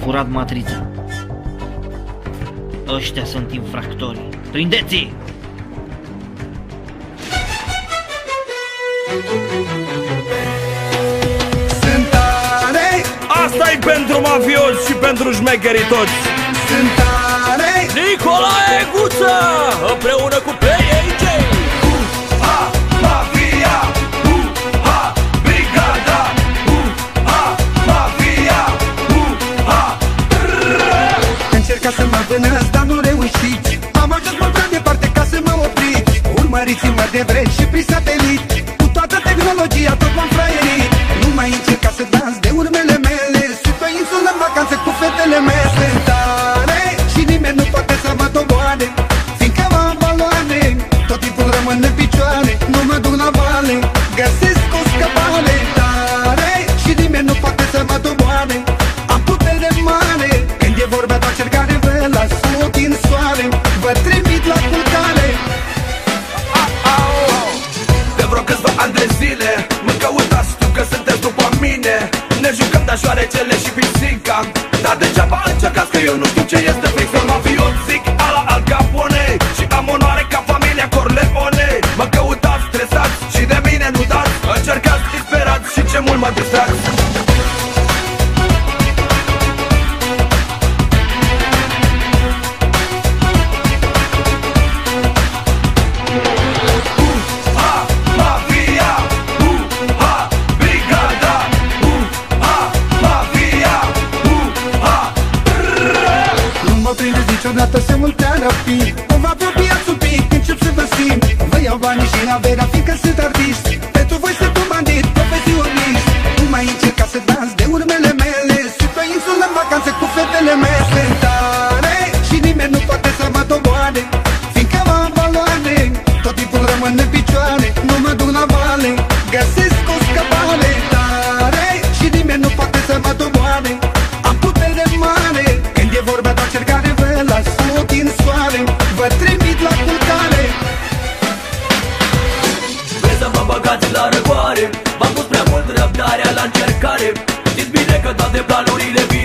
furat matrița. Ăștia sunt infractorii. Prindeți-i! Sunt tare. Asta-i pentru mafioți și pentru șmecherii toți. Sunt tare. Nicolae Guță, împreună cu PAJ. Ha, mafia. Ha, brigada. Ha, mafia. Ha. Încerca să mă vânăți, dar nu reușiți. Am ajuns mult prea departe ca să mă opriți. Urmăriți-mă de vreți și prin satelit. Cu toată tehnologia tot m-am fraierit. Nu mai încerca să dansi de urmele mele. Sunt pe insulă în vacanță cu fetele mele. Sunt tare și nimeni nu poate să mă doboare, fiindcă m-am valoare. Tot timpul rămân în picioare, nu mă duc la vale, găsesc o scăpare. Tare și nimeni nu poate să mă doboare. Am putere mare. Când e vorba de încercare, vă las din soare. Vă trimit la culcare. De vreo câțiva ani de zile mă căutați, știu că sunteți după mine. Ne jucăm de șoarecele și pisica, dar degeaba încercați că eu nu știu ce este fix. Sunt mafiot, zic ala Al Capone și am onoare ca familia Corleone. Mă căutați stresați și de mine nu dați. Încercați disperați și ce mult mă distrați. Niciodată se multea rapid. Mă va apropia un pic, încep să vă simt. Vă iau banii și averea, fiindcă sunt artist. Pentru voi sunt un bandit, profesionist. Nu mai încerca să dans de urmele mele. Sunt pe insulă în vacanță cu fetele mele. Sunt tare și nimeni nu poate să mă doboare, fiindcă m-am valoare. Tot timpul rămân în picioare, nu mă duc la vale, găsesc o scăpare. Tare și nimeni nu poate să mă doboare. Am putere mare. Când e vorba de încercare, vă las din soare. Vă trimit la culcare. Vreți să mă băgați la răcoare? V-am pus prea mult răbdarea la încercare. Știți bine că toate planurile